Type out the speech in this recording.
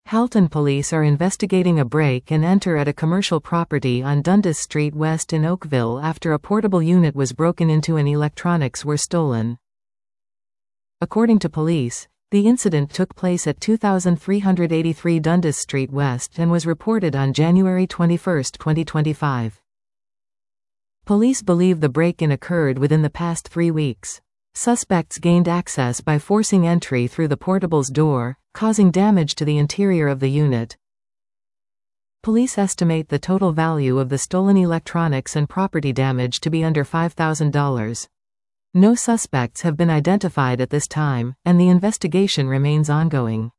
Halton police are investigating a break and enter at a commercial property on Dundas Street West in Oakville after a portable unit was broken into and electronics were stolen. According to police, the incident took place at 2383 Dundas Street West and was reported on January 21, 2025. Police believe the break-in occurred within the past 3 weeks. Suspects gained access by forcing entry through the portable's door, causing damage to the interior of the unit. Police estimate the total value of the stolen electronics and property damage to be under $5,000. No suspects have been identified at this time, and the investigation remains ongoing.